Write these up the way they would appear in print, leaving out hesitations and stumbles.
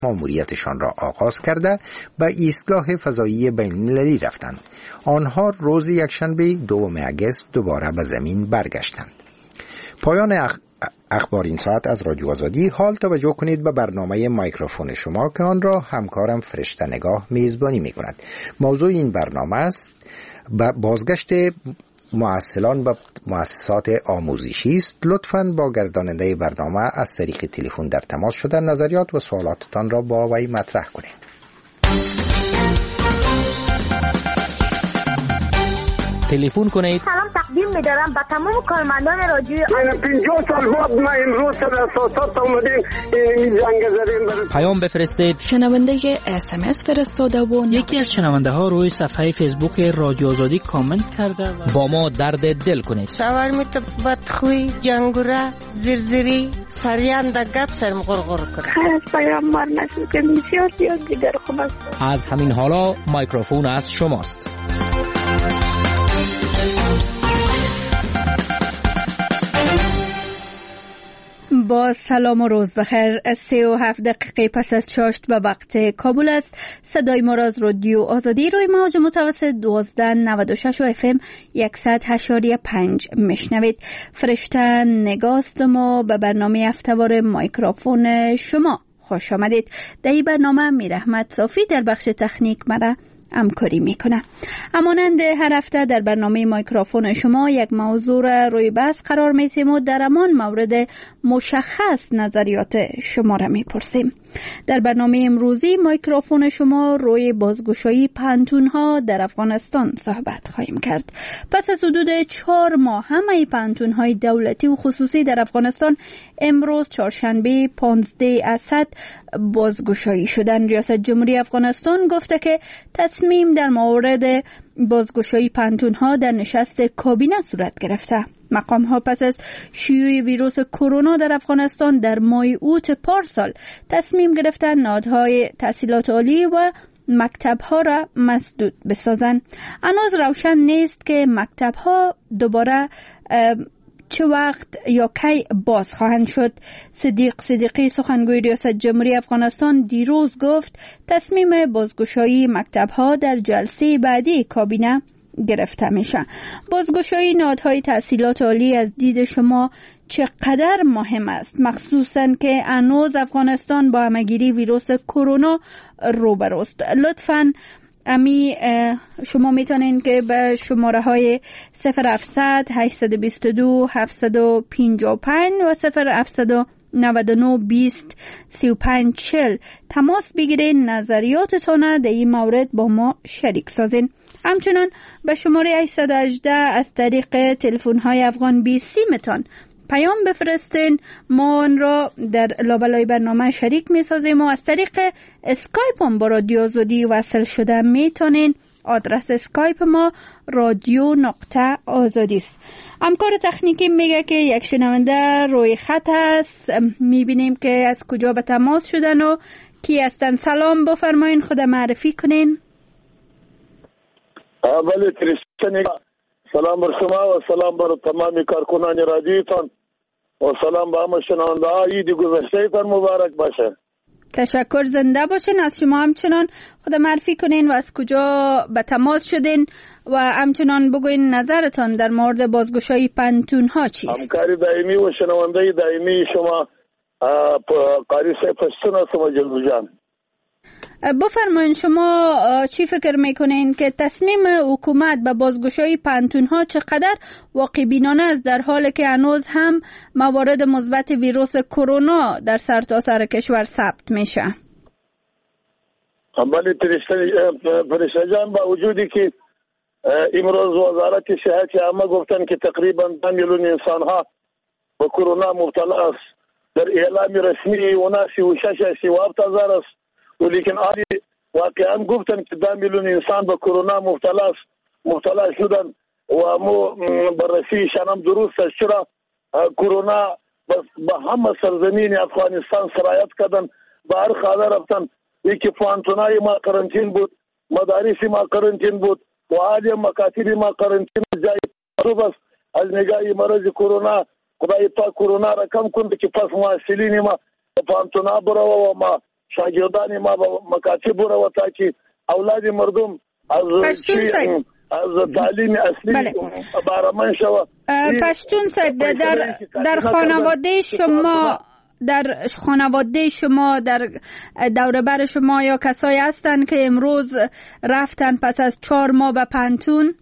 ماموریتشان را آغاز کرده به ایستگاه فضایی بین‌المللی رفتند. آنها روز یکشنبه 2 اگست دوباره به زمین برگشتند. پایان اخبار این ساعت از رادیو آزادی. حال توجه کنید به برنامه مایکروفون شما که آن را همکارم فرشته نگاه میزبانی می کند. موضوع این برنامه است بازگشت مؤثران به مؤسسات آموزشی است. لطفاً با گرداننده برنامه از طریق تلفن در تماس شده نظریات و سوالاتتان را با وی مطرح کنید. تلفن کنید. سلام تقدیم می‌دارم به تمام کارمندان رادیو. من 50 سال بعد ما امروز در اساسات اومدیم این جنگ زدیم. پیام بفرستید. شنونده SMS فرستاده و یکی از شنونده ها روی صفحه فیسبوک رادیو آزادی کامنت کرده و با ما درد دل کنید. شاورمیت بدخوی جنگوره زرزری سریان د گپ سرم غرغر کرد. خیلی پیامبر نشد که بسیار دیگر خوب است. از همین حالا مایکروفون از شماست. با سلام و روز بخیر. 37 دقیقه پس از چاشت به وقت کابل است. صدای ما را از رادیو آزادی روی موج متوسط 1296 و FM 100.5 میشنوید. فرشته نگاست ما به برنامه هفته‌وار مایکروفون شما خوش آمدید. در این برنامه میرحمت صافی در بخش تکنیک مرا همکاری میکنه. همانند هر هفته در برنامه مایکروفون شما یک موضوع را روی بحث قرار میتیم و در همان مورد مشخص نظریات شما را میپرسیم. در برنامه امروزی مایکروفون شما روی بازگشایی پانتون‌ها در افغانستان صحبت خواهیم کرد. پس از حدود 4 ماه همه پانتون‌های دولتی و خصوصی در افغانستان امروز چهارشنبه 15 اسد بازگشایی شدند. ریاست جمهوری افغانستان گفته که تصمیم در مورد بازگشایی پانتون‌ها در نشست کابینه صورت گرفته. مقام‌ها پس از شیوع ویروس کرونا در افغانستان در ماه اوت پارسال تصمیم گرفتند نهادهای تحصیلات عالی و مکتب‌ها را مسدود بسازند. هنوز روشن نیست که مکتب‌ها دوباره چه وقت یا کی باز خواهند شد. صدیقی سخنگوی ریاست جمهوری افغانستان دیروز گفت تصمیم بازگشایی مکتب‌ها در جلسه بعدی کابینه گرفته میشه. بازگشایی نهادهای تحصیلات عالی از دید شما چقدر مهم است، مخصوصاً که هنوز افغانستان با همه‌گیری ویروس کرونا روبروست؟ لطفاً شما میتونین که به شماره های 0700 822 755 و 0799 20 35 40 تماس بگیرین، نظریاتتان در این مورد با ما شریک سازین. همچنان به شماره 818 از طریق تلفن های افغان 20 متان پیام بفرستین، ما آن را در لابلای برنامه شریک می سازیم و از طریق اسکایپ هم با رادیو آزادی وصل شده میتونین. آدرس اسکایپ ما radio.azadi است. همکار تکنیکی میگه که یک شنونده روی خط هست، میبینیم که از کجا به تماس شدن و کی هستن. سلام، بفرمایین خود معرفی کنین. بله ترشتنی، سلام بر شما و سلام بر تمامی کارکنان رادیوتان و سلام به همه شنونده ها. عید گذشته تان مبارک باشه. تشکر، زنده باشین. از شما همچنان خود معرفی کنین و از کجا به تماس شدین و همچنان بگوین نظرتان در مورد بازگشایی پانتون ها چیست؟ همکاری دائمی و شنونده دائمی شما قاری صاحب پشتون هستم جلو جان. بفرمایین شما چی فکر میکنین که تصمیم حکومت به بازگشایی پانتون ها چقدر واقع بینانه است، در حالی که هنوز هم موارد مثبت ویروس کرونا در سرتاسر کشور ثبت میشه؟ بله فرشته جان، با وجودی که امروز وزارت صحت عامه گفتن که تقریبا 2 میلیون انسان ها به کرونا مبتلا است، در اعلام رسمی 76000 است، ولیکن آنی واقعا گفتن که 2 میلیون انسان به کرونا مبتلا شدن و مو بررسی شنم درست است. چرا کرونا به همه سرزمین افغانستان سرایت کردن، به هر خانه رفتن. یکی پانتونای ما قرنطین بود، مدارس ما قرنطین بود و عالی مکاتب ما قرنطین جای معروف است. از نگاه مرض کرونا خدای پاک کرونا را کم کنه که پس محصلین ما پانتونا برو و ما شاگردان ما به مکاتب بروتا که اولاد مردم از تعلیم اصلی بهره‌مند شود. پشتون صاحب، در خانواده شما در دور بر شما یا کسایی هستند که امروز رفتن پس از 4 ماه به پانتون؟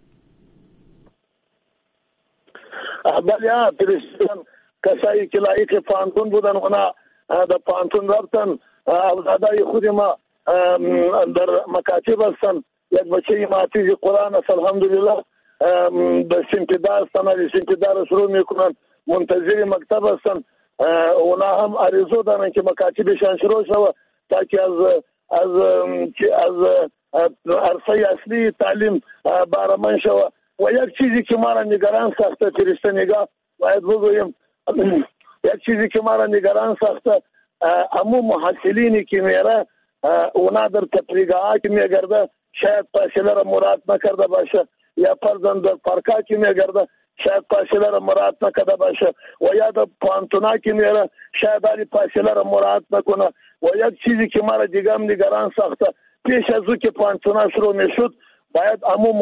بله، کسایی که لایق پانتون بودن اونا در پانتون رفتن. اولادای خود ما در مکاتب هستن. یک بچه ماتیز قرآن است الحمدلله، در سنتدار هستن، سنتدار شروع میکنن، منتظر مکتب هستن. اونا هم عریضو دارن که مکاتبشان شروع شود تا که از عرصه اصلی تعلیم بهره‌مند شود. و یک چیزی که ما را نگران ساخته فرشته نگاه باید بگویم، یک چیزی که ما را نگران ساخته امو محصلینی که میره اونا در تفریحگاه که میگرده شاید فاصله را مراد نکرده باشه، یا فرزند در پارکا که میگرده شاید فاصله را مراد نکرده باشه، و یا در پانتونا که میره شاید داری فاصله را مراد نکنه. و یک چیزی که ما را دیگه هم نگران ساخته، پیش از او که پانتونا شروع میشد باید امو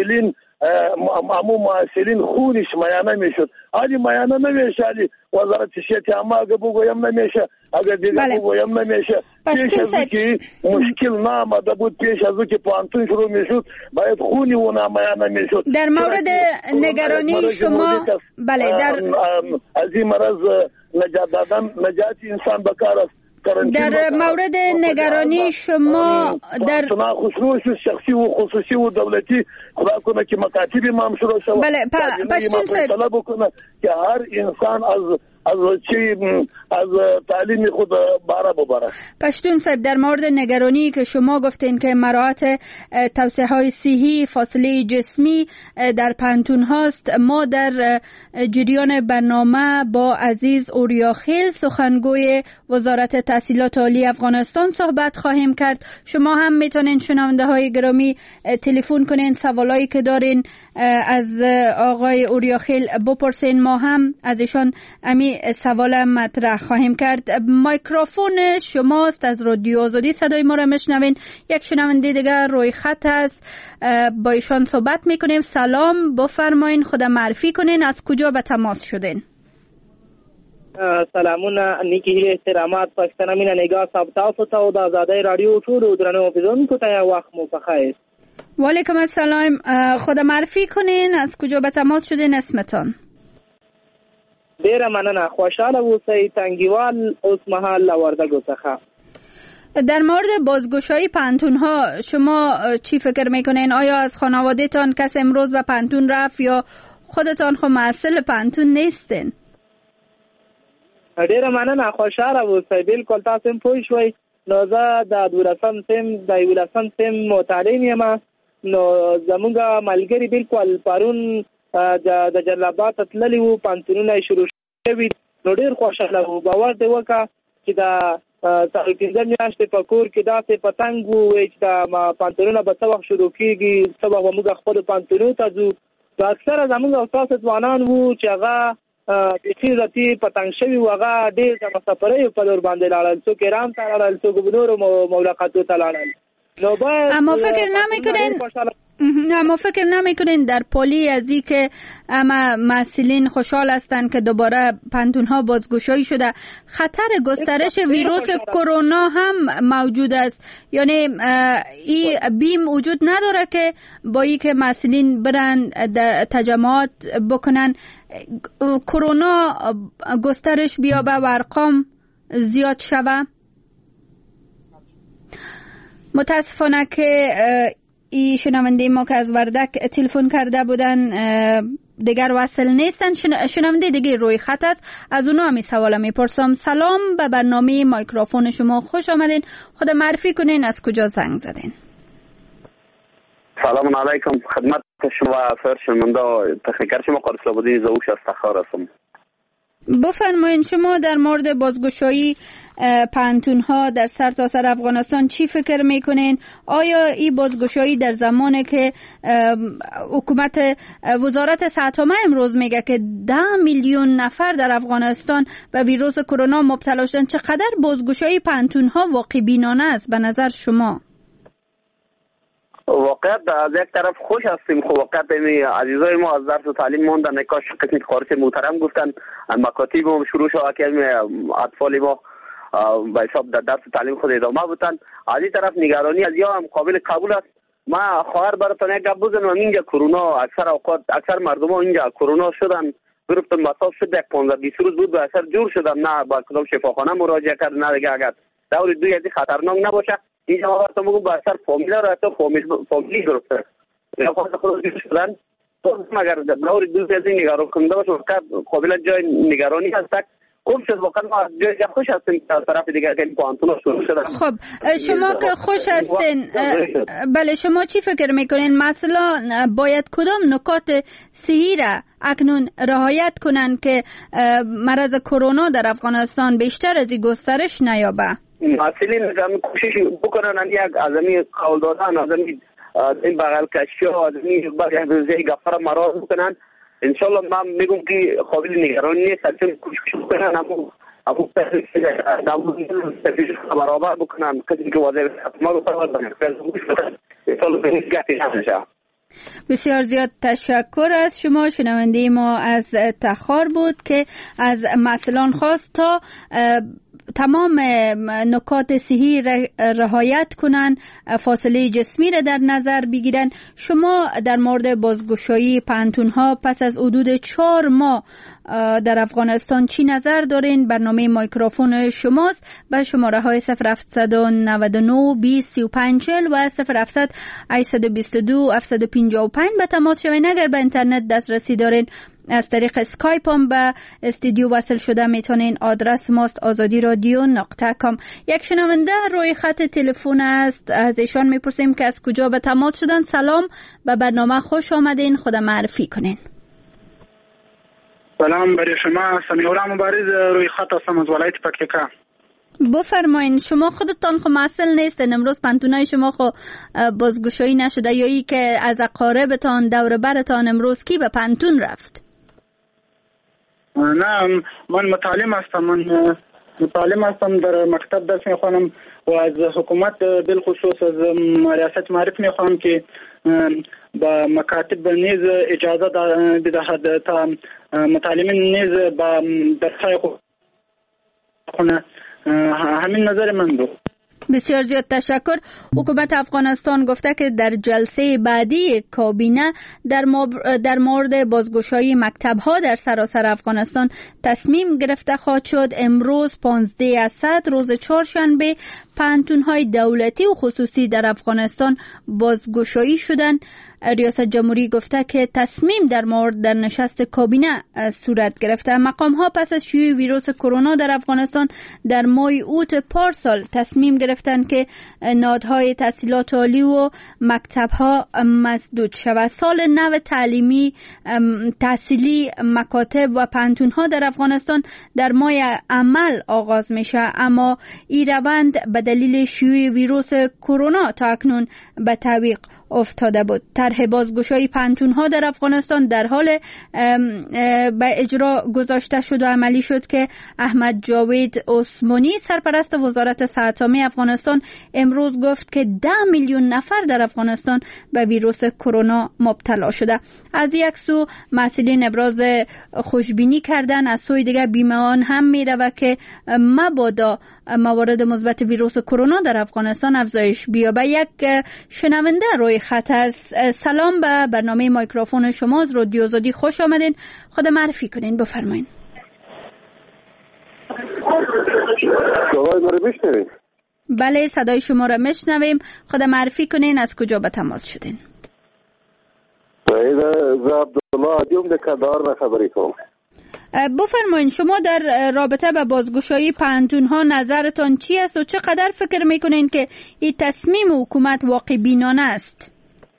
محصلین خونش میانه میشد. آلی میانه نمیشه، آلی وزارت صحت عامه اگه بگویم نمیشه، اگه دیگه بگویم نمیشه. پیش از او که مشکل نامده بود، پیش از او که پانتون شروع میشد باید خونی اونا میانه میشد. در مورد نگرانی شما، بله، از این مرض نجات دادن نجات انسان بکار است. در مورد نگرانی شما در خصوصی شخصی و خصوصی و دولتی خدا کنه که مکاتب ما هم شروع شود. بله، پشتون طلب کنه که هر انسان از تعلیم خود بهره ببره. پشتون صاحب، در مورد نگرانی که شما گفتین که مراعات توسعه های صحی، فاصله جسمی در پانتون هاست، ما در جریان برنامه با عزیز اوریاخیل سخنگوی وزارت تحصیلات عالی افغانستان صحبت خواهیم کرد. شما هم میتونین شنونده های گرامی تلفن کنین، سوالایی که دارین از آقای اوریاخیل بپرسین، ما هم از ایشان امی سوال مطرح خواهیم کرد. میکروفون شماست، از رادیو آزادی صدای ما را میشنوین. یک شنونده دیگر روی خط است، با ایشان صحبت میکنیم. سلام، بفرمایین، خود معرفی کنین، از کجا به تماس شدین؟ سلامون، نیکی هیله احترامات پاکستان مینا نگاه صاحب تاسو ته او د آزادۍ رادیو ټولو درنو اوریدونکو ته یو وخت مو بخیر. وعلیکم السلام، خود معرفی کنین، از کجا به تماس شدین، اسمتان؟ ډیره مننه، خوشاله اوسئ. تنگیوال اوس مهال له وردګو څخه. در مورد بازگشایی پانتون ها شما چی فکر میکنین؟ آیا از خانواده‌تان کس امروز به پانتون رفت یا خودتان خو محصل پانتون نیستین؟ ډیره مننه، خوشاله اوسئ. بالکل تاسو هم پوه شوئ. نو زه د 12 سیم متعلم یم. نو زموږ ملګري بالکل پرون د جلابات تللی وو، پانتونونه شروع شوي. نو ډېر خوشاله وو. باور دې وکړه چې د 15 میاشتې په کور کې داسې پتنګ وو چې د پانتونونه به څه وخت شروع کېږي، څه وخت به موږ خپلو پانتونو ته ځو. نو اکثره زموږ استاد ځوانان وو چې هغه بیخي راتي پتنګ شوي وو، هغه ډېر د مسافریو په لور باندې لاړل، څوک ایران ته لاړل، څوک نورو ملاقاتو ته لاړل. اما فکر نمیکنین در پالی از این که اما محصلین خوشحال هستند که دوباره پانتون ها بازگشایی شده، خطر گسترش ویروس کرونا هم موجود است؟ یعنی این بیم وجود نداره که با این که محصلین برن تجمعات بکنن کرونا گسترش بیابه و ارقام زیاد شوه؟ متاسفانه که این شنونده ما که از وردک تلفن کرده بودن دیگر وصل نیستن. شنونده دیگه روی خط است، از اونا همی سوال میپرسم. سلام، به برنامه میکروفون شما خوش آمدین. خود معرفی کنین، از کجا زنگ زدین؟ سلام علیکم، خدمت شما فرشمنده تخنیکر شما قادس لابدی زوش از تخار هستم. بفرمایین، شما در مورد بازگشایی پانتون ها در سرتاسر افغانستان چی فکر میکنین؟ آیا این بازگشایی در زمانی که حکومت وزارت صحت امروز میگه که 10 میلیون نفر در افغانستان به ویروس کرونا مبتلا شدن، چقدر بازگشایی پانتون ها واقع بینانه است به نظر شما؟ واقعیت از یک طرف خوش هستیم. خب واقعیت عزیزای ما از درس و تعلیم ماندن، کاش قسم خارج محترم گفتن مکاتب هم شروع شد که اطفال ما به حساب در درس و تعلیم خود ادامه بودن. از این طرف نگرانی از یا هم قابل قبول است. ما خواهر براتون یک گپ بزنم، اینجا کرونا اکثر مردم ها اینجا کرونا شدن، گرفتن مصاب شد، یک 15-20 روز بود به اثر جور شدن، نه با کدام شفاخانه مراجعه کرد، نه دیگه اگر دور دوی از خطرناک نباشه اینجا ما براتون میگم به اثر فامیلا را تو فامیلی گرفته یا خود جور شدن. اگر دور دوی از نگران کننده باشه قابل جای نگرانی هست. خوب شد واقعا ما جای خوش هستیم از طرف دیگه که پانتون شروع شدن. خب شما که خوش هستین، بله شما چی فکر میکنین مثلا باید کدام نکات صحی را اکنون رعایت کنن که مرض کرونا در افغانستان بیشتر از این گسترش نیابه؟ مسئولین کوشش بکنن یک ازمی قول دادن، ازمی این بغل کشی ها، ازمی یک گفر مراز بکنن. انشالله من میگم که قابل نگرانی نیست، چون کوشش بکنن اما تفیش برابر بکنن کسی که وظیفه ما رو فرار بکنن انشالله به هیچ گفتی نمیشه. بسیار زیاد تشکر از شما. شنونده ما از تخار بود که از مسئولان خواست تا تمام نکات صحی رعایت کنن، فاصله جسمی را در نظر بگیرن. شما در مورد بازگشایی پانتون ها پس از حدود 4 ماه در افغانستان چی نظر دارین؟ برنامه مایکروفون شماست. به شماره های 0799 20 35 40 و 0700 822 755 به تماس شوین. اگر به اینترنت دسترسی دارین از طریق اسکایپ هم به استودیو وصل شده میتونین. آدرس ماست azadi.radio.com. یک شنونده روی خط تلفن است، از ایشان میپرسیم که از کجا به تماس شدن. سلام، به برنامه خوش آمدین، خود معرفی کنین. سلام برای شما، سمیع مبارز روی خط هستم از ولایت پکتیکا. بفرمایین. شما خودتان خو مسئول نیستین، امروز پانتونای شما خو بازگشایی نشده یا ای که از اقاربتان دور برتان امروز کی به پانتون رفت؟ نه، من متعلم هستم، در مکتب درس میخوانم و از حکومت بالخصوص از ریاست معرف میخوام که با مکاتب نیز اجازه بدهد تا متعلمین نیز با درسای خونه. همین نظر من بود. بسیار زیاد تشکر. حکومت افغانستان گفته که در جلسه بعدی کابینه در مورد بازگشایی مکتب‌ها در سراسر افغانستان تصمیم گرفته خواهد شد. امروز 15 اسد روز چهارشنبه پانتون‌های دولتی و خصوصی در افغانستان بازگشایی شدند. ریاست جمهوری گفته که تصمیم در مورد در نشست کابینه صورت گرفته. مقام ها پس از شیوع ویروس کرونا در افغانستان در ماه اوت پارسال تصمیم گرفتند که نهادهای تحصیلات عالی و مکتب ها مسدود شود. سال نو تعلیمی تحصیلی مکاتب و پانتون ها در افغانستان در ماه عمل آغاز میشه، اما این روند به دلیل شیوع ویروس کرونا تا اکنون به تعویق افتاده بود. طرح بازگشایی پانتون ها در افغانستان در حال به اجرا گذاشته شد و عملی شد که احمد جاوید عثمانی سرپرست وزارت صحت عامه افغانستان امروز گفت که 10 میلیون نفر در افغانستان به ویروس کرونا مبتلا شده. از یک سو مسئولین ابراز خوشبینی کردن، از سوی دیگر بیمه‌ان هم می‌رود که مبادا موارد مثبت ویروس کرونا در افغانستان افزایش بیابد. یک شنونده روی خط است. سلام، به برنامه مایکروفون شما از رادیو آزادی خوش آمدین. خود معرفی کنین، بفرمایید. صدای ما رو میشنوید؟ بله، صدای شما را میشنویم. خود معرفی کنین، از کجا به تماس شدین؟ ز عبدالله عدیم د کندهار نه خبرې کوم. بفرمایید شما در رابطه با بازگشایی پانتون ها نظرتان چی است و چقدر فکر میکنین که این تصمیم حکومت واقع بینانه است؟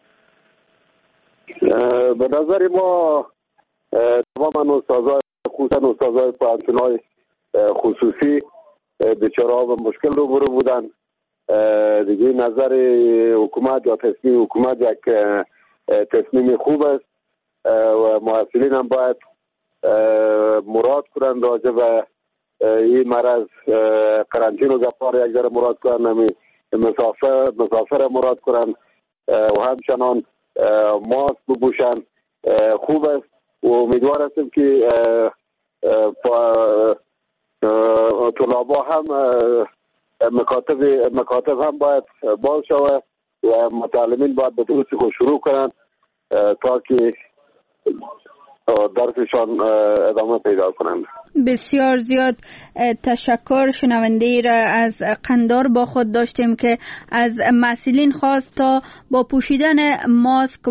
به نظر ما تمام استادای خصوصا استادای پانتون های خصوصی بیچاره‌ها به مشکل روبرو بودن. دیگه نظر حکومت یا تصمیم حکومت یک تصمیم خوب است و محصلین هم باید مراد کنند راجع به این مرض. قرنطینه و گپار یک ذره مراد کنند، مسافر مراد کنند و همچنان ماسک بپوشند. خوب است و امیدوار هستیم که طلابا هم مکاتب هم باید باز شود و متعلمین باید به درستی خود شروع کنند تا که درسشان ادامه پیدا کنند. بسیار زیاد تشکر. شنونده را از قندار با خود داشتیم که از مسئولین خواست تا با پوشیدن ماسک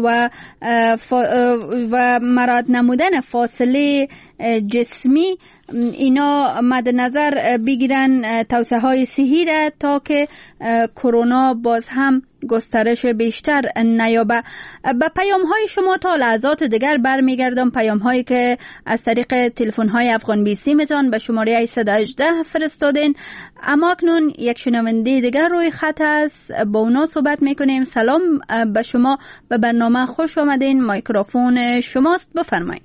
و مراعات نمودن فاصله جسمی اینا مد نظر بگیرن توصیه های صحی را تا که کرونا باز هم گسترش بیشتر نیابه. به پیام های شما تا لحظات دیگر برمیگردم، پیام هایی که از طریق تلفن های افغان بیسی میتون به شماره 118 فرستادین. اما اکنون یک شنونده دیگر روی خط است، با اونا صحبت میکنیم. سلام به شما، به برنامه خوش آمدین. میکروفون شماست، بفرمایید.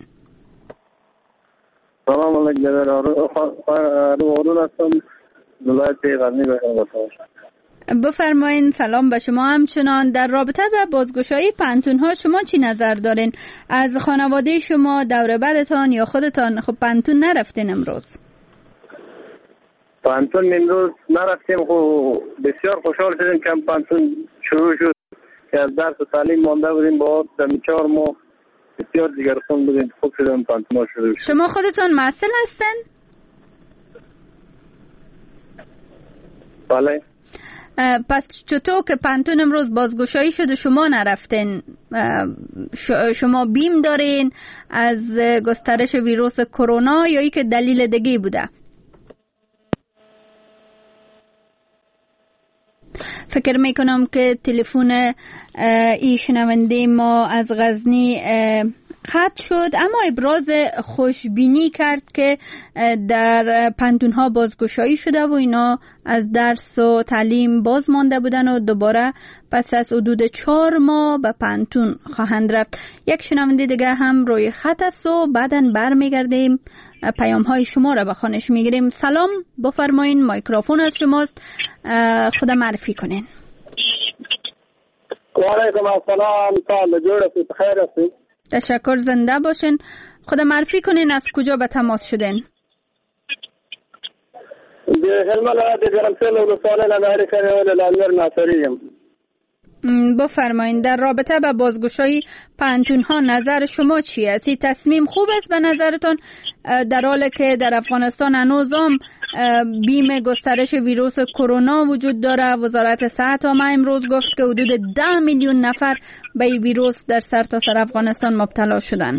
سلام علیکم جناب هستم، ولایت غزنی بخیر. بفرمایید. سلام به شما همچنان. در رابطه به بازگشایی پانتون ها شما چی نظر دارین؟ از خانواده شما، دور برتان یا خودتان خب پانتون نرفتین امروز؟ پانتون امروز نرفتیم، خب بسیار خوشحال شدیم که پانتون شروع شد که از درس و تعلیم مانده بودیم با دمی 4 ماه بسیار دیگر خون بودیم. خوب شدیم پانتون شروع شد. شما خودتان محصل هستن؟ بله. پس چطور که پانتون امروز بازگشایی شد و شما نرفتین؟ شما بیم دارین از گسترش ویروس کرونا یا ای که دلیل دیگه بوده؟ فکر میکنم که تلفن ای شنونده ما از غزنی قطع شد، اما ابراز خوشبینی کرد که در پانتون ها بازگشایی شده و اینا از درس و تعلیم باز مانده بودن و دوباره پس از حدود 4 ماه به پانتون خواهند رفت. یک شنونده دیگه هم روی خط است و بعداً برمیگردیم پیام های شما را به خوانش میگیریم. سلام، بفرمایین، میکروفون از شماست، خود معرفی کنین. و علیکم السلام، سال جوړه بخیر هستید؟ تشکر، زنده باشین. خود معرفی کنین، از کجا به تماس شدین؟ د هلمند ولایت ګرمسیر ولسوالۍ امریکا ول امیر ناصریم. بفرمایید. در رابطه با بازگشایی پانتون ها نظر شما چی است؟ این تصمیم خوب است به نظرتان، در حالی که در افغانستان هنوز هم بیم گسترش ویروس کرونا وجود داره؟ وزارت صحت هم امروز گفت که حدود 10 میلیون نفر به این ویروس در سرتاسر افغانستان مبتلا شدن.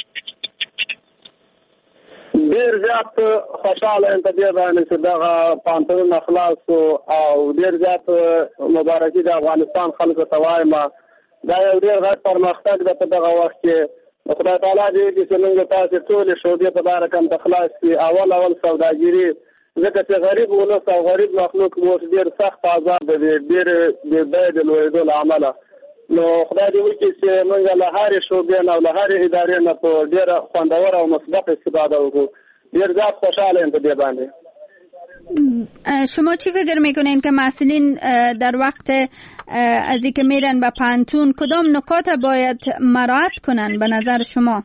ډیر زیات خوشاله یم په دې باندې چې دغه پانتون خلاص او ډیر زیات مبارکي د افغانستان خلکو ته وایم. دا یو ډیر غټ پرمختګ ده په دغه وخت کې. خدای تعالی دې چې موږ تاسو ټول شوبې په لاره کې د خلاص کی اول سوداګری، ځکه چې غریب ولس او غریب مخلوق اوس ډیر سخت عذاب دی، ډیر د لویدو له امله. نو خدای دې وکړي چې موږ له هرې شوبې نه او له هرې ادارې نه په ډېره خوندوره او مثبت استفاده وکړو. ډېر زیات خوشحاله یم په دې باندې. شما چی فکر میکنین که مسئولین در وقت از اینکه میرن به پانتون کدام نکات باید مراعات کنن به نظر شما؟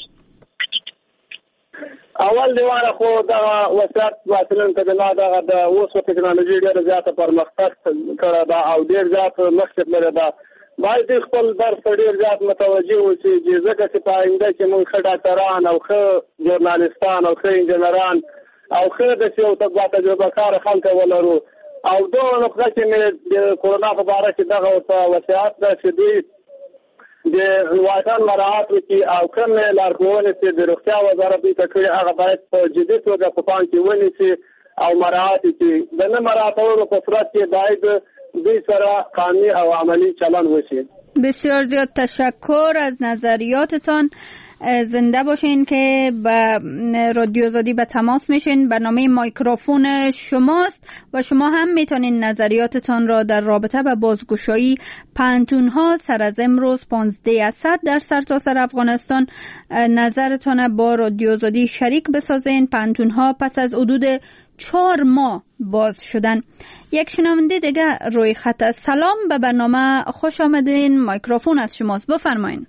اول دیوانه خو دغه وسایت مسئولین ته دغه د اوس ټکنالوژي ډېره زیاته پرمختګ کړې ده او ډېر زیات مخکې تللې ده. باید خپل درس ډېر زیات متوجه اوسي، ځکه چې په آینده کې موږ ښه ډاکټران او ښه ژورنالیستان او ښه انجینران او ښه داسې یو تجربه کار خلک ولرو. او دغه نقطه کې مې د کرونا په باره کې دغه وصیت ده چې دوی د روایتان مراعات وکړي او کوم لارښوونې چې د روغتیا وزارت دوی ته کړي هغه باید په جدي توګه په پام کې ونیسي او مراعات کړي. د نه مراعاتولو په صورت کې باید دوی سره قانوني او عملی چلن وشي. بسیار زیاد تشکر از نظریاتتان. زنده باشین که با رادیو آزادی به تماس میشین. برنامه مایکروفون شماست و شما هم میتونین نظریاتتان را در رابطه با بازگشایی پانتون‌ها سر از امروز 15 اسد در سرتاسر افغانستان نظرتان با رادیو آزادی شریک بسازین. پانتون‌ها پس از حدود 4 ماه باز شدن. یک شنونده دیگه روی خط است. سلام، به برنامه خوش آمدین. مایکروفون از شماست، بفرمایین.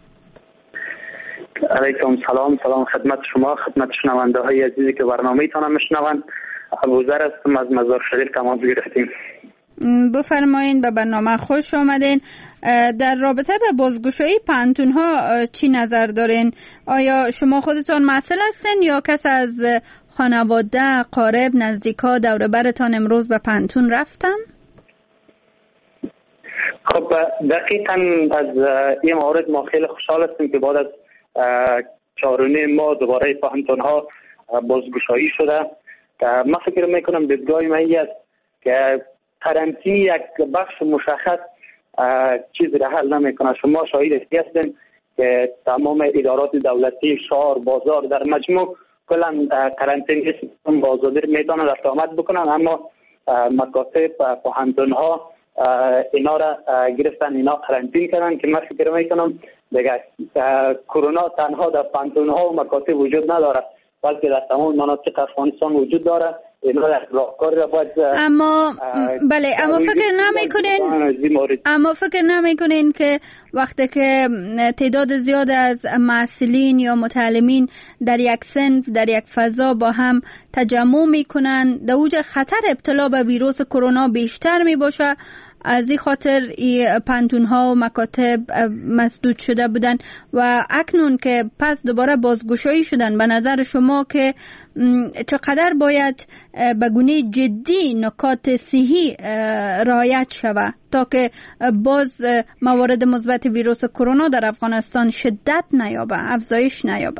علیکم سلام خدمت شما، خدمت شنونده های عزیزی که برنامه ایتان میشنوند. ابوذر هستم از مزار شریف تماس گرفتیم. بفرمایین، به برنامه خوش آمدین. در رابطه به بازگشایی پانتون ها چی نظر دارین؟ آیا شما خودتان مسئول هستین یا کس از خانواده، قارب، نزدیکا، دور برتان امروز به پانتون رفتن؟ خب دقیقاً از این مورد ما خیلی خوشحال هستیم که بعد از 4.5 ماه دوباره پانتون ها بازگشایی شده. من فکر میکنم دیدگاه من است که قرنطینه یک بخش مشخص چیزی را حل نمیکنه. شما شاهد هستین که تمام ادارات دولتی، شهر، بازار در مجموع کلا قرنطینه با آزادی میتونن رفت آمد بکنن، اما مکاتب، پانتون ها اینا را گرفتن، اینا قرنطینه کردن که من فکر میکنم دیگه کرونا تنها در پانتون ها و مکاتب وجود نداره، بلکه در تمام مناطق افغانستان وجود داره. اینا راهکاری را باید اما فکر نمیکنین که وقتی که تعداد زیاد از معلمین یا متعلمین در یک صنف، در یک فضا با هم تجمع میکنن، در اوج خطر ابتلا به ویروس کرونا بیشتر میباشه؟ از این خاطر پانتون ها و مکاتب مسدود شده بودن و اکنون که پس دوباره بازگشایی شدن، به نظر شما که چقدر باید به گونه جدی نکات صحی رعایت شود تا که باز موارد مثبت ویروس کرونا در افغانستان شدت نیابه، افزایش نیابه؟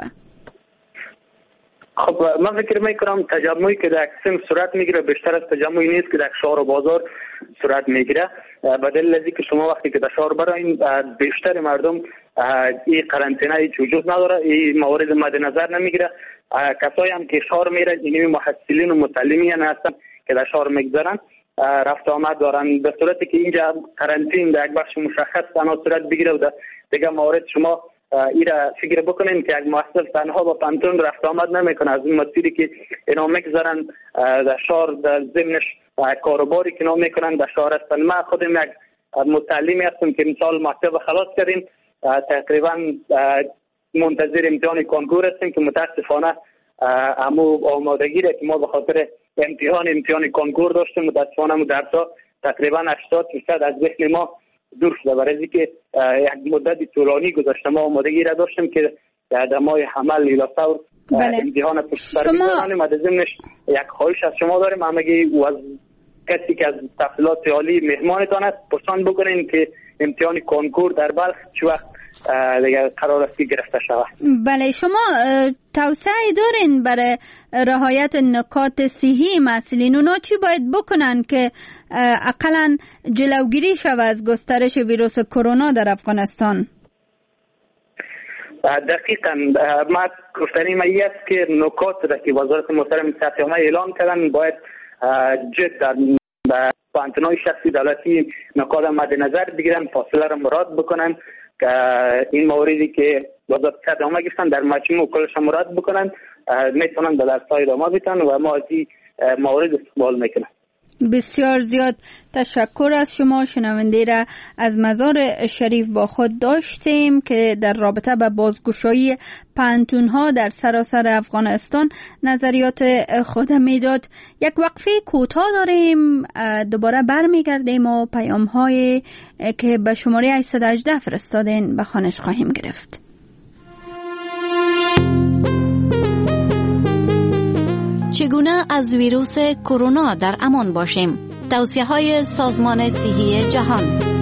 خب من فکر میکنم تجمعی که در صنف صورت میگیره بیشتر از تجمعی نیست که در شهر و بازار صورت میگیره. به دلیل از اینکه شما وقتی که در شهر براین بیشتر مردم این قرنطینه هیچ وجود نداره، این موارد مد نظر نمیگیره. کسایی هم که شهر میرن اینمی محصلین و متعلمین هستن که در شهر میگذارن، رفت آمد دارن، به صورتی که اینجا قرنطینه در یک بخش مشخص تنها صورت بگیره و دیگه موارد شما ایرا فکر بکنیم که یک محصل تنها با پانتون رفت آمد نمیکنه. از این مسیری که اینا میگذارن در شهر، در ضمنش کاروباری که اینا میکنن در شهر هستن. من خودم یک متعلمی هستم که امسال مکتب خلاص کردیم، تقریبا منتظر امتحان کنکور هستیم که متاسفانه امو آمادگی را که ما به خاطر امتحان کنکور داشتیم متاسفانه درس‌ها تقریبا 80% از ذهن ما دور شده، برای اینکه یک مدت طولانی گذشته ما آمادگی را داشتیم که در ماه حمل ایلاسور امتحان پشت سر بگذاریم. از ضمنش یک خواهش از شما داریم، همگی و از کسی که از تحصیلات عالی مهمانتان است پرسان بکنین که امتحان کنکور در بلخ چه وقت دیگه قرار است گرفته شود. بله، شما توصیه دارین برای رعایت نکات صحی مسئولین؟ اونا چی باید بکنن که اقلا جلوگیری شود از گسترش ویروس کرونا در افغانستان؟ دقیقاً ما گفتنی ما است که نکات را که وزارت محترم صحت عامه اعلان کردن باید جد در پانتون‌های شخصی دولتی نکات مد نظر بگیرن، فاصله را مراعات بکنن که این موردی که وزارت صحت عامه گفتن در مجموع کلش مراعات بکنن، میتونن به درس‌های ادامه بدن و ما از این موارد استقبال میکنن. بسیار زیاد تشکر از شما. شنونده را از مزار شریف با خود داشتیم که در رابطه با بازگشایی پانتون ها در سراسر افغانستان نظریات خود میداد. یک وقفه کوتاه داریم، دوباره برمیگردیم و پیام های که به شماره 818 فرستادین به خوانش خواهیم گرفت. چگونه از ویروس کرونا در امان باشیم؟ توصیه‌های سازمان صحی جهان.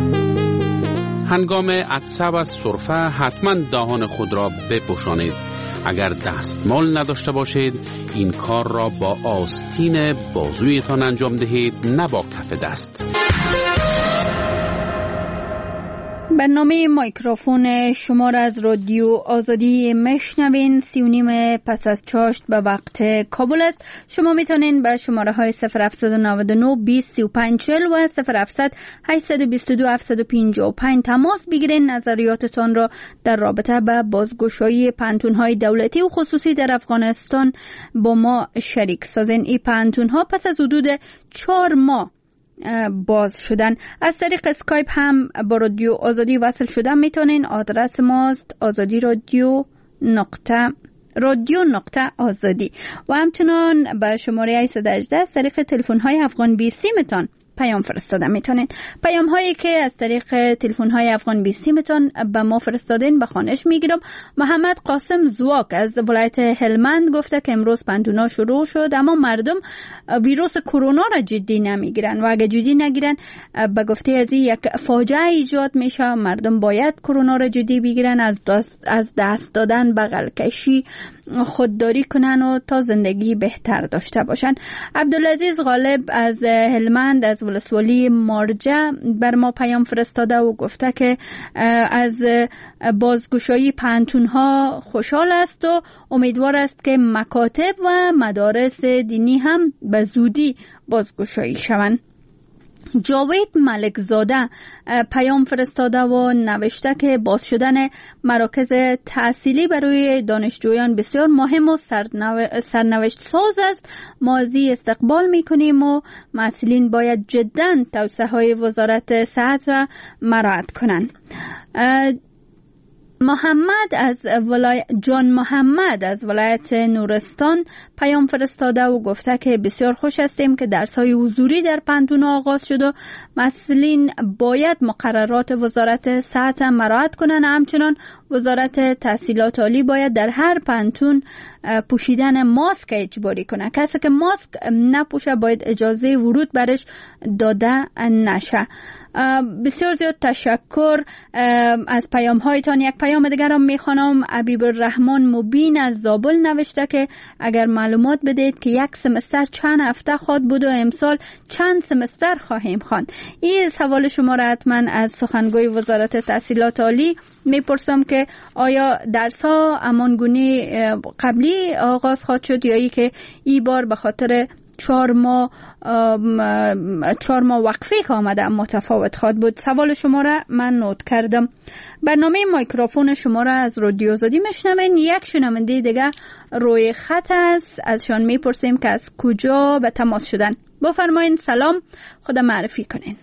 هنگام عطسه و سرفه حتما دهان خود را بپوشانید. اگر دستمال نداشته باشید این کار را با آستین بازویتان انجام دهید، نه با کف دست. برنامه مایکروفون شما را از رادیو آزادی میشنوین. 39 پس از چاشت به وقت کابل است. شما میتونین به شماره های 0799 20 35 40 و 0700 822 755 تماس بگیرین. نظریاتتان را در رابطه با بازگشایی پانتون های دولتی و خصوصی در افغانستان با ما شریک سازین. این پانتون ها پس از حدود 4 ماه باز شدن. از طریق اسکایپ هم با رادیو آزادی وصل شدن میتونین. آدرس ماست آزادی رادیو آزادی و همچنان به شماره 818 از طریق تلفن های افغان 20 میتون پیام فرستادن میتونین. پیام هایی که از طریق تلفن های افغان 20 میتون به ما فرستادین به خوانش میگیرم. محمد قاسم زواک از ولایت هلمند گفته که امروز پانتونا شروع شد اما مردم ویروس کرونا را جدی نمیگیرن و اگه جدی نگیرن به گفته از یک فاجعه ایجاد میشه. مردم باید کرونا را جدی بگیرن، از دست دادن بغل کشی خودداری کنن و تا زندگی بهتر داشته باشن. عبدالعزیز غالب از هلمند از ولسوالی مارجه بر ما پیام فرستاده و گفته که از بازگشایی پانتون ها خوشحال است و امیدوار است که مکاتب و مدارس دینی هم به زودی بازگشایی شوند. جاوید ملکزاده پیام فرستاده و نوشته که باز شدن مراکز تحصیلی برای دانشجویان بسیار مهم و سرنوشت ساز است. ما از این استقبال میکنیم و مسئولین باید جدا توصیه های وزارت صحت را مراعات کنند. جان محمد از ولایت نورستان پیام فرستاده و گفته که بسیار خوش هستیم که درس‌های حضوری در پانتون آغاز شد و مسئولین باید مقررات وزارت صحت مراعات کنند. همچنان وزارت تحصیلات عالی باید در هر پانتون پوشیدن ماسک اجباری کنه. کسی که ماسک نپوشه باید اجازه ورود برش داده نشه. بسیار زیاد تشکر از پیام هایتان. یک پیام دیگر هم میخوانم. حبیب الرحمن مبین از زابل نوشته که اگر معلومات بدید که یک سمستر چند هفته خواد بود و امسال چند سمستر خواهیم خواند. این سوال شما را حتما از سخنگوی وزارت تحصیلات عالی میپرسم که آیا درس ها همانگونه قبلی آغاز خواهد شد یا ای که این بار به خاطر 4 ماه وقفه که آمده متفاوت خواهد بود. سوال شما را من نوت کردم. برنامه مایکروفون شما را از رادیو آزادی میشنوین. یک شنونده دیگه روی خط است، ازشان میپرسیم که از کجا به تماس شدن. بفرمایید. سلام، خود معرفی کنین.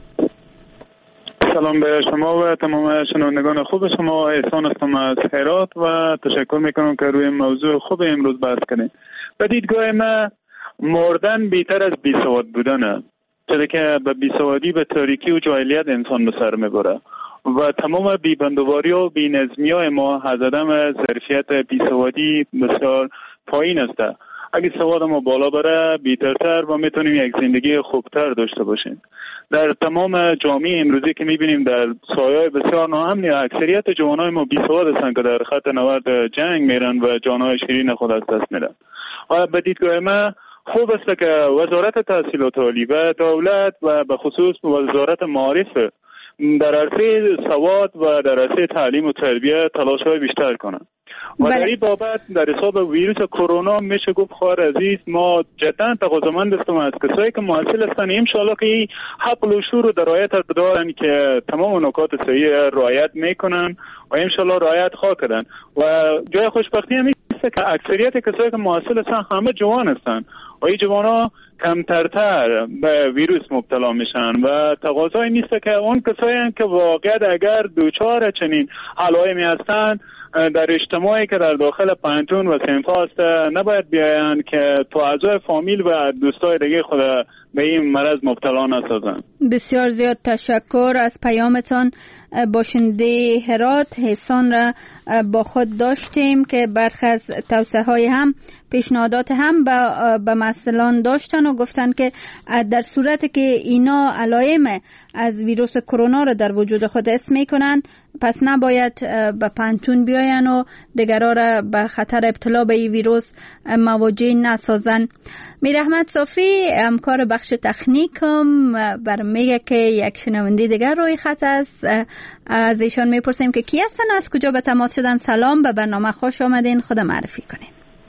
سلام به شما و تمام شنوندگان خوب شما. احسان هستم از هرات و تشکر میکنم که روی موضوع خوب امروز بحث کنیم. به دیدگاه من مردن بیتر از بیسواد بودنه، چرا که به بیسوادی به تاریکی و جاهلیت انسان به سر میبره و تمام بیبندوباری و بینظمی های ما از عدم ظرفیت بیسوادی بسیار پایین است. اگه سواد ما بالا بره بیترتر و میتونیم یک زندگی خوبتر داشته باشیم. در تمام جامعه امروزی که میبینیم در سایه بسیار ناامنی اکثریت جوانای ما بیسواد هستند که در خط نورد جنگ میرن و جانهای شیرین خود از دست میدن. و به دیدگاه من خوب است که وزارت تحصیلات عالی و دولت و به خصوص وزارت معارف در عرصه سواد و در عرصه تعلیم و تربیت تلاش‌های بیشتر کنند. و در این بابت در حساب ویروس کرونا میشه گفت خواهر عزیز ما جدا تقاضامند هستم از کسایی که محصل هستن ان شاءالله که این حق و شور رو رعایت دارن که تمام نکات صحیح رعایت میکنن و ان شاءالله رعایت خواهند. و جای خوشبختی هم است که اکثریت کسایی که محصل هستن همه جوان هستن و این جوانا کمترتر به ویروس مبتلا میشن و تقاضای نیست که اون کسایی که واقعا اگر دوچار چنین علائمی هستن در اجتماعی که در داخل پانتون و صنف‌ها است نباید بیاین که تو اعضای فامیل و دوستای دیگه خود به این مرض مبتلا نسازن. بسیار زیاد تشکر از پیامتان. باشنده هرات حسان را با خود داشتیم که برخی از توصیه‌های هم پیشنهادات هم به مسئولان داشتن و گفتن که در صورتی که اینا علائم از ویروس کرونا را در وجود خود حس میکنن پس نباید به پانتون بیاین و دیگران را به خطر ابتلا به این ویروس مواجه نسازن. میر احمد صافی همکار بخش تکنیکم میگه که یک شنونده دیگر روی خط است. از ایشان میپرسیم که کی هستن، از کجا به تماس شدن. سلام، به برنامه خوش آمدین، خود معرفی کنین.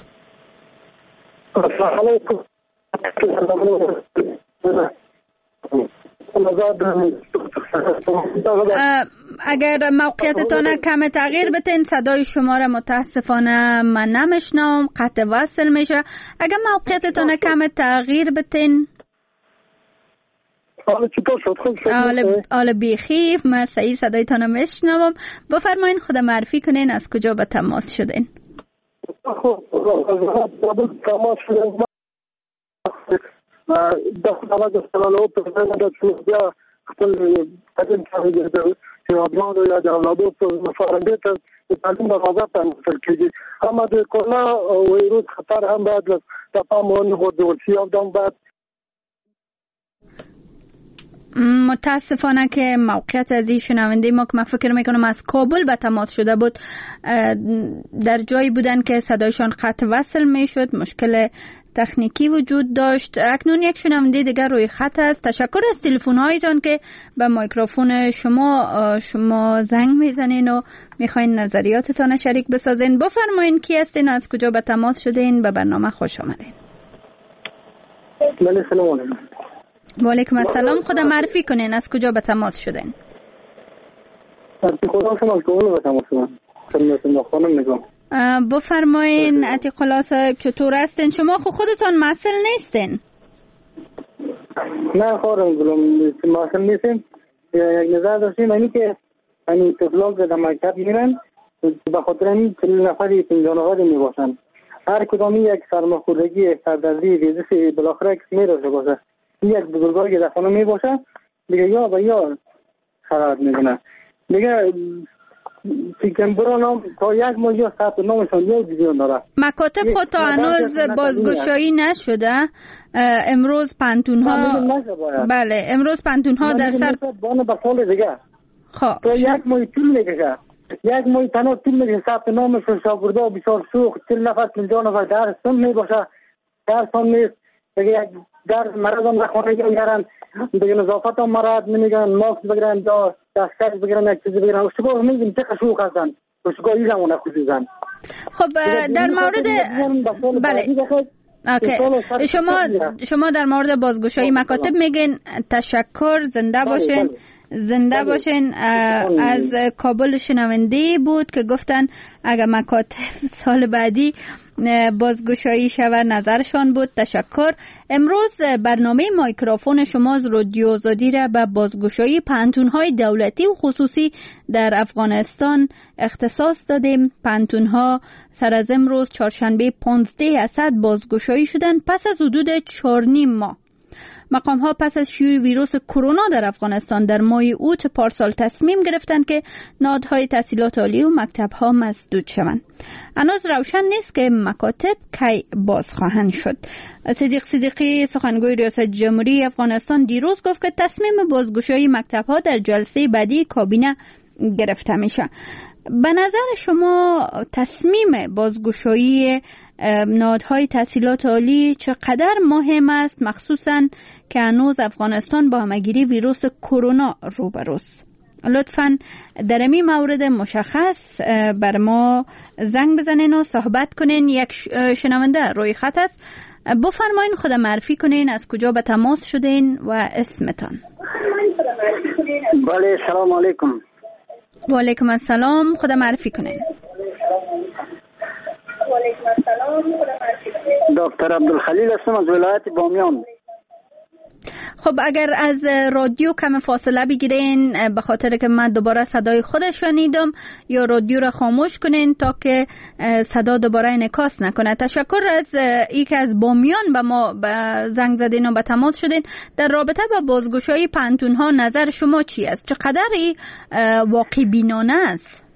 اگر موقعیتتان کم تغییر بتین، صدای شما را متاسفانه من نمیشنوم، قطع وصل میشه. اگر موقعیتتان کم تغییر بتین. حالا بیخی من صحیح صدایتان میشنوم. بفرمایین خود معرفی کنین، از کجا به تماس شدین. خپل قدم ته د هیوادوالو یا د اولادو په مفاهمه ته د تعلیم دروازه پرانیستل کېږي. اما د کرونا ویروس خطر هم باید د پام ونغورځول شي او دا باید متاسفانه که موقعیت از این شنونده ما که من فکر میکنم از کابل به تماس شده بود، در جایی بودن که صدایشان قطع وصل میشد، مشکل تکنیکی وجود داشت. اکنون یک شنونده دیگر روی خط است. تشکر از تلفن هایتان که به میکروفون شما زنگ میزنین و میخواین نظریاتتان شریک بسازین. بفرمایین کی هستین، از کجا به تماس شدین، به برنامه خوش آمدین. سلام علیکم. و علیکم السلام. خود معرفی کنین، از کجا به تماس شدین. بفرمایین عتیق الله صاحب، چطور هستین شما؟ خودتان مسئول نیستین؟ نه خورم بلوم مسئول نیستیم. یک نظر داشتیم اینی که این طفلان که در مکتب میرن به خاطر این 40 نفری 50 نفری میباشن، هر کدامی یک سرماخوردگی سردردی ریزش بالاخره کسی میراشه باشه. یک بزرگایی که در خانه میباشه دیگه یا با یا خراب میکنه دیگه. سیکنبران هم تا یک ماه یا ثبت نامشان یک دیزیون داره. مکاتب خود تا هنوز بازگشایی نشده. امروز پنتونها بله امروز پنتونها در سر بانه به سال دیگه خب تا یک ماه طول میکشه. یک ماه تنها طول میکشه ثبت نامشون. شاگردا بسیار شوخ 40 نفر 50 نفر درسون میباشه، درسون نیست دیگه. در مرض هم خانه میارن دیگه، نظافت هم مرض نمیگن، ماسک بگیرن یا دستکش بگیرن، یک چیزی بگیرن. اشتباه میگیم چه شوخ هستن، اشتباه ایزمونه خصوصا. خب در مورد بله اوکی، شما در مورد بازگشایی مکاتب میگین. تشکر، زنده باشین. زنده باشین. از کابل شنونده بود که گفتن اگر مکاتب سال بعدی بازگشایی شود، نظرشان بود. تشکر. امروز برنامه میکروفون شما از رادیو آزادی را به بازگشایی پنتونهای دولتی و خصوصی در افغانستان اختصاص دادیم. پنتونها سر از امروز چهارشنبه 15 اسد بازگشایی شدند پس از حدود 4.5 ماه. مقام ها پس از شیوع ویروس کرونا در افغانستان در ماه اوت پارسال تصمیم گرفتند که نهادهای تحصیلات عالی و مکتب ها مسدود شوند. هنوز روشن نیست که مکاتب کی باز خواهند شد. صدیق صدیقی سخنگوی ریاست جمهوری افغانستان دیروز گفت که تصمیم بازگشایی مکتب ها در جلسه بعدی کابینه گرفته میشه. به نظر شما تصمیم بازگشایی نهادهای تحصیلات عالی چقدر مهم است، مخصوصاً که هنوز افغانستان با همگیری ویروس کرونا روبروست؟ لطفاً در این مورد مشخص بر ما زنگ بزنین و صحبت کنین. یک شنونده روی خط است. بفرمایین خود معرفی کنین، از کجا به تماس شدین و اسمتان. بله سلام علیکم. و علیکم السلام. خود معرفی کنین. دکتر عبدالخلیل هستم از ولایت بامیان. خب اگر از رادیو کم فاصله بگیرین به خاطر که من دوباره صدای خودش شنیدم، یا رادیو را خاموش کنین تا که صدا دوباره انعکاس نکنه. تشکر از ای که از بامیان به ما زنگ زدین و به تماس شدین. در رابطه با بازگشایی پنتونها نظر شما چی است؟ چقدر ای واقع بینانه است؟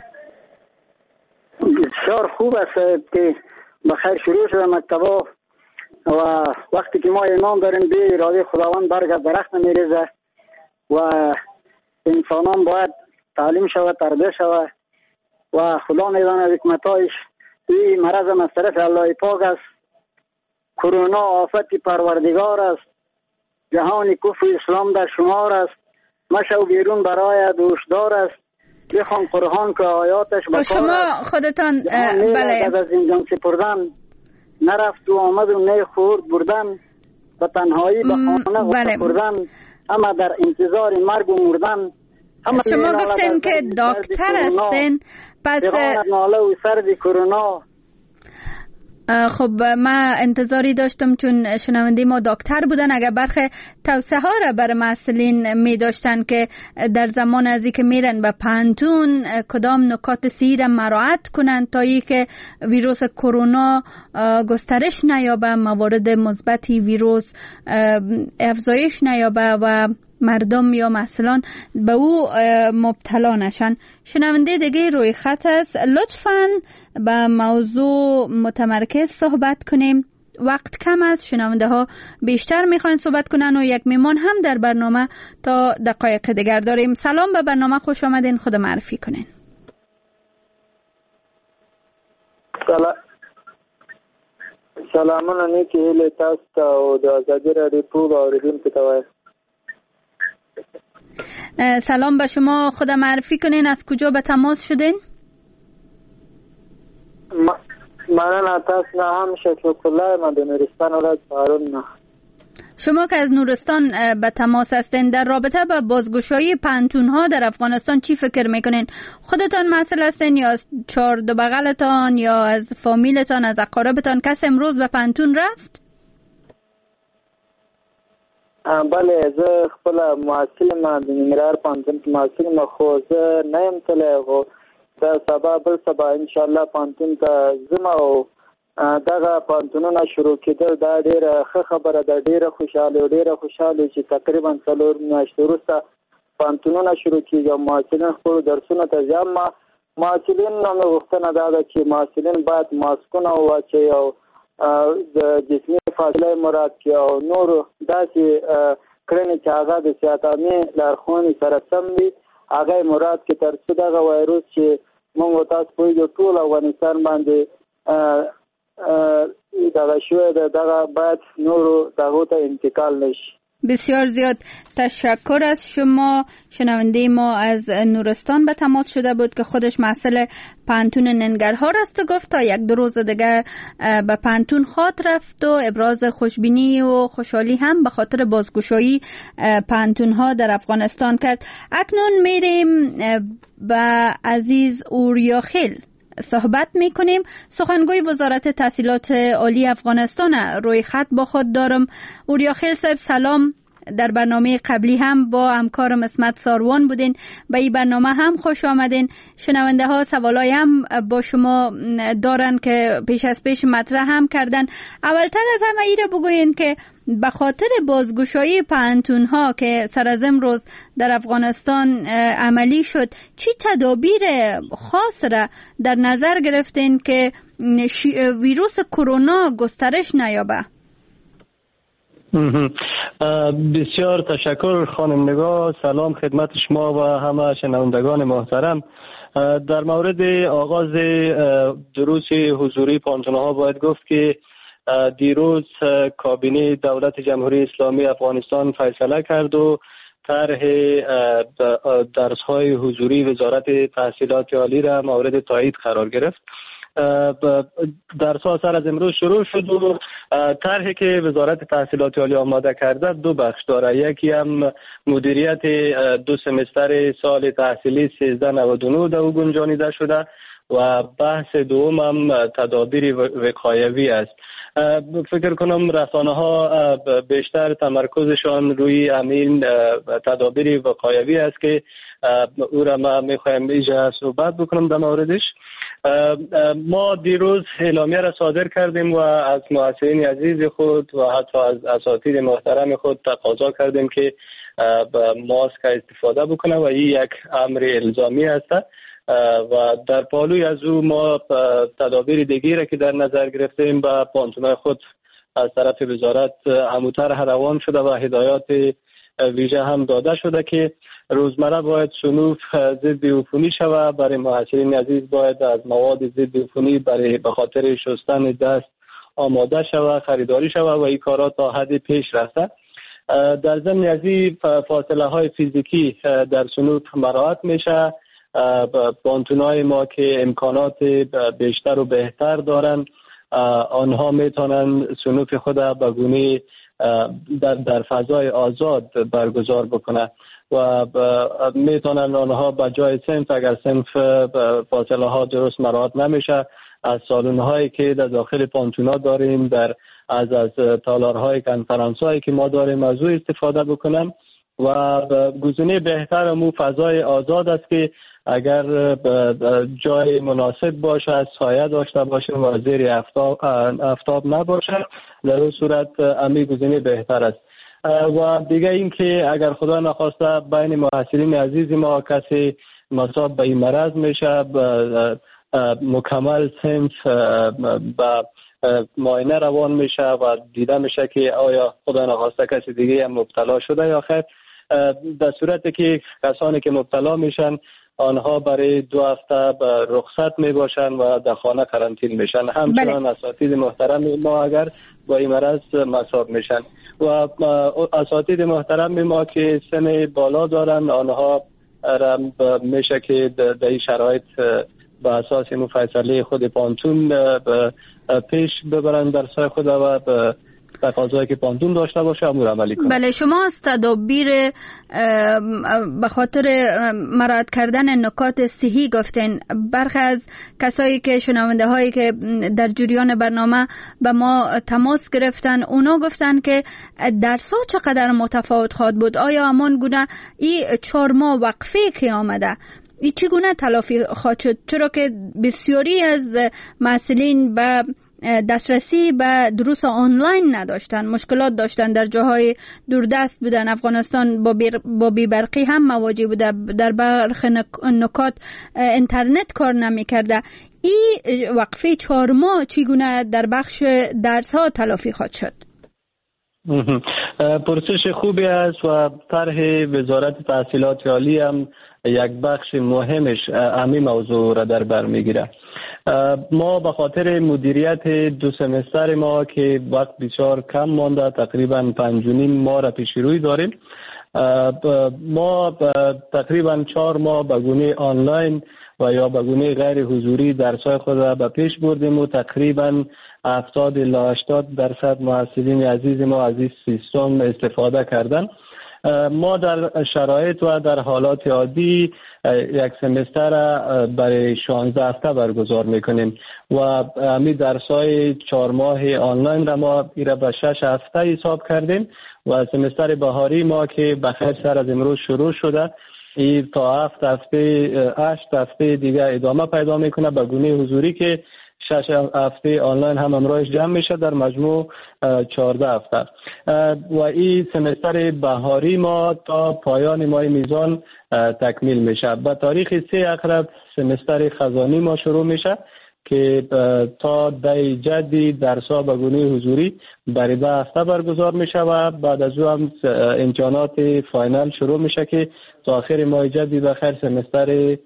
بسیار خوب است که بخیر شروع شده مکتبا و وقتی که ما ایمان داریم به اراده خداوند برگ از درخت نمیریزه و انسانان باید تعلیم شود، تربیت شود و خدا میداند حکمتایش. این مرض هم از طرف الله پاک است کرونا آفت پروردگار است، جهان کفر اسلام در شمار است. مشو بیرون برای دوشدار است، بخوان قرآن که آیاتش بکار است. شما خودتان بله از زندان سپردن، نرفت و آمد و نه خورد بردن، و تنهایی به خانه بله. بردن، اما در انتظار مرگ و مردن. شما گفتین که دکتر هستین، پس ناله و سرد کرونا. خب من انتظاری داشتم چون شنونده ما دکتر بودن، اگر برخی توصیه ها را بر مسئولین می داشتن که در زمان ازی که میرن به پانتون کدام نکات سیر مراعات کنن تا ای که ویروس کرونا گسترش نیابه، موارد مثبتی ویروس افزایش نیابه و مردم یا مسئولان به او مبتلا نشن. شنونده دیگه روی خط است، لطفاً به موضوع متمرکز صحبت کنیم، وقت کم است، شنونده ها بیشتر میخوان صحبت کنن و یک میمان هم در برنامه تا دقایق دیگر داریم. سلام، به برنامه خوش آمدین، خود معرفی کنین. سلامونه نیکی هیله تاسو ته او د ازادي راډیو ټول اوریدونکو ته. سلام به شما، خود معرفی کنین، از کجا به تماس شدین؟ مننه، تاسو نه هم شفیق الله، من د نورستان ولایت هارون نه. شما که از نورستان به تماس هستین، در رابطه با بازگشایی پانتون ها در افغانستان چی فکر میکنین؟ خودتان مسئول هستین یا از چهار دو بغلتان یا از فامیلتان، از اقاربتان کس امروز به پانتون رفت؟ بله، زه خپل محصل ما د ننګرهار پوهنتون کې محصل ما، خو زه نه یم تللی، خو دا سبا بل سبا انشاءالله پوهنتون ته ځم او دغه پوهنتونونه شروع کېدل دا ډېره ښه خبره ده. ډېره خوشحاله چې تقریبا 4 میاشتې وروسته پوهنتونونه شروع کېږي او محصلین خپلو درسونو ته ځي. اما محصلین نه مې غوښتنه دا ده چې محصلین باید ماسکونه واچوي او د جسمي فاصله مراعات کړي او نور داسې کړنې چې هغه د صحت عامې لارښوونې سره سم وي هغه مراعات کړي، تر څو دغه وایروس چې موږ تاسو پوهېږو ټول افغانستان باندې دغه شوی ده، دغه باید نورو دغو ته انتقال نشي. بسیار زیاد تشکر از شما. شنونده ما از نورستان به تماس شده بود که خودش مسئله پانتون ننگرهار است و گفت تا 1-2 روز دیگر به پانتون خواد رفت و ابراز خوشبینی و خوشحالی هم به خاطر بازگشایی پانتون ها در افغانستان کرد. اکنون میریم با عزیز اوریاخیل صحبت میکنیم. سخنگوی وزارت تحصیلات عالی افغانستان روی خط با خود دارم. اوریاخیل صاحب سلام، در برنامه قبلی هم با همکارم اسمت ساروان بودین، به این برنامه هم خوش آمدین. شنونده ها سوالای هم با شما دارن که پیش از پیش مطرح هم کردن. اولتر از همه ای را بگوین که به خاطر بازگشایی پانتون ها که سر از امروز در افغانستان عملی شد، چی تدابیر خاص را در نظر گرفتین که ویروس کرونا گسترش نیابه؟ بسیار تشکر خانم نگاه. سلام خدمت شما و همه شنوندگان محترم. در مورد آغاز دروس حضوری پانتون‌ها باید گفت که دیروز کابینه دولت جمهوری اسلامی افغانستان فیصله کرد و طرح درس‌های حضوری وزارت تحصیلات عالی را مورد تایید قرار گرفت. درس‌ها سر از امروز شروع شد و طرحی که وزارت تحصیلات عالی آماده کرده 2 بخش داره. یکی هم مدیریت 2 سمستر سال تحصیلی 1399 در او گنجانیده شده و بحث دوم هم تدابیر وقایوی است. فکر کنم رسانه‌ها بیشتر تمرکزشان روی همین تدابیر وقایوی است که او را ما می‌خوایم اینجا صحبت بکنم در موردش. ما دیروز اعلامیه را صادر کردیم و از محصلین عزیز خود و حتی از اساتید محترم خود تقاضا کردیم که ماسک استفاده بکنه و این یک امر الزامی است و در پالوی از او ما تدابیر دیگری را که در نظر گرفتیم به پانتون‌های خود از طرف وزارت هموطرح روان شده و هدایات ویژه هم داده شده که روزمره باید صنوف ضد عفونی شود. برای محصلین عزیز باید از مواد ضد عفونی به خاطر شستن دست آماده شود، خریداری شود و این کارا تا حد پیش رفته. در ضمن از این فاصله های فیزیکی در صنوف مراعات میشه. پانتونای ما که امکانات بیشتر و بهتر دارن، آنها میتونن صنوف خود به گونه در فضای آزاد برگزار بکنه و میتونن آنها به جای صنف، اگر صنف فاصله ها درست مراعات نمیشه، از سالن هایی که در داخل پانتونا داریم، از تالارهای کنفرانس هایی که ما داریم از او استفاده بکنن و گزینه بهتر مو فضای آزاد است که اگر جای مناسب باشه، سایه داشته باشه و زیر آفتاب نباشه، در اون صورت امی گزینه بهتر است. و دیگه این که اگر خدا نخواسته بین محصلین عزیز ما کسی مصاب به این مرض میشه، مکمل صنف به معاینه روان میشه و دیده میشه که آیا خدا نخواسته کسی دیگه هم مبتلا شده یا خیر. در صورتی که کسانی که مبتلا میشن آنها برای 2 هفته به رخصت می باشن و در خانه قرنطین میشن. همچنان اساتید محترم ما اگر با این مرض مصاب میشن و اساتید محترم ما که سن بالا دارن، آنها میشه که در این شرایط به اساس فیصله خود پانتون پیش ببرن درسای خود و تقاضایی که پانتون داشته باشه امور عملی کنه. بله، شما از تدابیر به خاطر مراعات کردن نکات صحی گفتین. برخی از کسایی که شنونده هایی که در جریان برنامه به ما تماس گرفتن، اونا گفتن که درس‌ها چقدر متفاوت خواهد بود. آیا همان گونه این 4 ماه وقفه که آمده این چگونه تلافی خواهد شد؟ چرا که بسیاری از محصلین به دسترسی به دروس آنلاین نداشتن، مشکلات داشتن، در جاهای دوردست بودن. افغانستان با بیبرقی هم مواجه بوده، در برخی نکات اینترنت کار نمی کرده. این وقفه 4 ماه چگونه در بخش درس ها تلافی خواهد شد؟ پرسش خوبی است و طرح وزارت تحصیلات عالی هم یک بخش مهمش همین موضوع را در بر میگیره. ما به خاطر مدیریت 2 سمستر ما که وقت بسیار کم مانده، تقریبا 5.5 ماه را پیش روی داریم، ما تقریبا 4 ماه به گونه آنلاین و یا به گونه غیر حضوری درسای خود را به پیش بردیم و تقریبا 70 الی 80% محصلین عزیز ما از این سیستم استفاده کردن. ما در شرایط و در حالات عادی یک سمستر برای 16 هفته برگزار میکنیم و همین درسای 4 ماه آنلاین را ما ایره به 6 هفته حساب کردیم و سمستر بهاری ما که بخیر سر از امروز شروع شده، این تا 7 هفته 8 هفته دیگه ادامه پیدا میکنه به گونه حضوری که 6 هفته آنلاین هم امروز جمع میشه، در مجموع 14 هفته و این سمستر بهاری ما تا پایان ماه میزان تکمیل میشه. به تاریخ 3 اکتبر سمستر خزانی ما شروع میشه که تا 10 جدی درس‌ها به گونه حضوری برای 2 هفته برگزار میشه و بعد از او هم امتحانات فاینال شروع میشه که تا آخر ماه جدی بخیر سمستر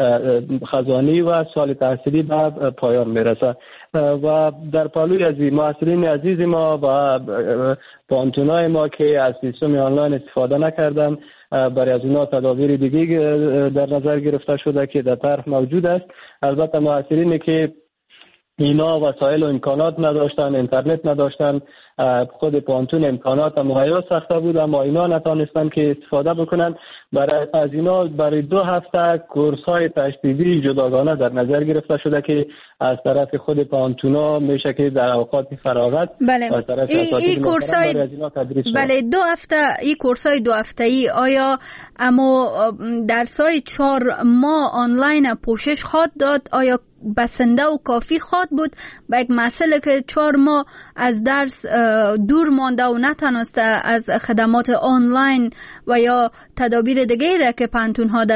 خزانی و سال تحصیلی به پایان میرسه. و در پالوی از محصلین عزیز ما و پانتونای ما که از سیستم آنلاین استفاده نکردن، برای از اونا تدابیر دیگه در نظر گرفته شده که در طرح موجود است. البته محصلینی که اینا وسایل و امکانات نداشتن، اینترنت نداشتن، خود پانتون امکانات مهیا ساخته بود اما اینا نتونستن که استفاده بکنن. برای از اینا برای 2 هفته کورس های تشدیدی جداگانه در نظر گرفته شده که از طرف خود پانتونا میشه که در اوقات فراغت بله. از طرف اساتید محترم برای از اینا تدریس شده. بله، 2 هفته این کورس های 2 هفته‌ای آیا اما درس های 4 ماه آنلاین پوشش خواهد داد؟ آیا بسنده و کافی خواهد بود با یک مسئله که 4 ماه از درس دور مانده و نتونسته از خدمات آنلاین و یا تدابیر دیگه را که پانتون ها